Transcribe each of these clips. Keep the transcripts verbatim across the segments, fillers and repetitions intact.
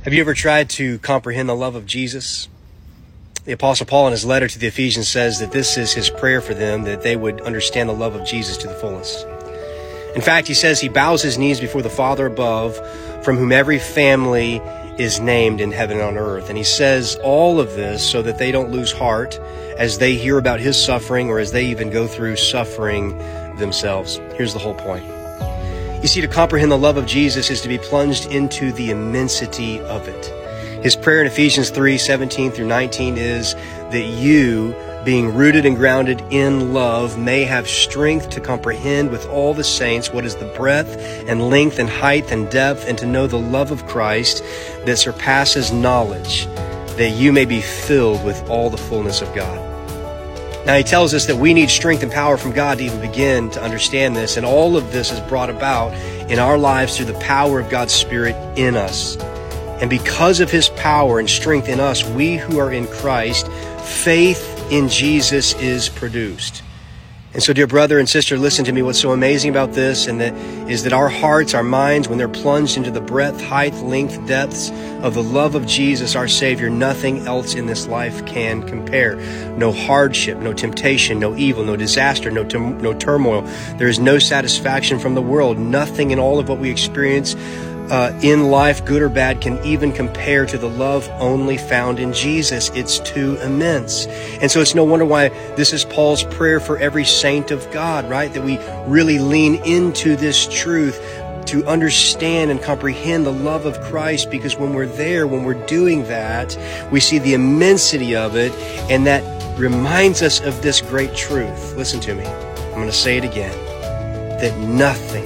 Have you ever tried to comprehend the love of Jesus? The Apostle Paul in his letter to the Ephesians says that this is his prayer for them, that they would understand the love of Jesus to the fullest. In fact, he says he bows his knees before the Father above, from whom every family is named in heaven and on earth. And he says all of this so that they don't lose heart as they hear about his suffering or as they even go through suffering themselves. Here's the whole point. You see, to comprehend the love of Jesus is to be plunged into the immensity of it. His prayer in Ephesians three, seventeen through nineteen is that you, being rooted and grounded in love, may have strength to comprehend with all the saints what is the breadth and length and height and depth, and to know the love of Christ that surpasses knowledge, that you may be filled with all the fullness of God. Now, he tells us that we need strength and power from God to even begin to understand this, and all of this is brought about in our lives through the power of God's Spirit in us. And because of His power and strength in us, we who are in Christ, faith in Jesus is produced. And so, dear brother and sister, listen to me. What's so amazing about this and that is that our hearts, our minds, when they're plunged into the breadth, height, length, depths of the love of Jesus, our Savior, nothing else in this life can compare. No hardship, no temptation, no evil, no disaster, no, tum- no turmoil. There is no satisfaction from the world. Nothing in all of what we experience Uh, in life, good or bad, can even compare to the love only found in Jesus. It's too immense. And so it's no wonder why this is Paul's prayer for every saint of God, right? That we really lean into this truth to understand and comprehend the love of Christ, because when we're there, when we're doing that, we see the immensity of it, and that reminds us of this great truth. Listen to me. I'm going to say it again, that nothing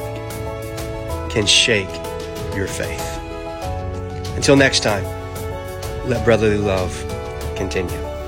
can shake your faith. Until next time, let brotherly love continue.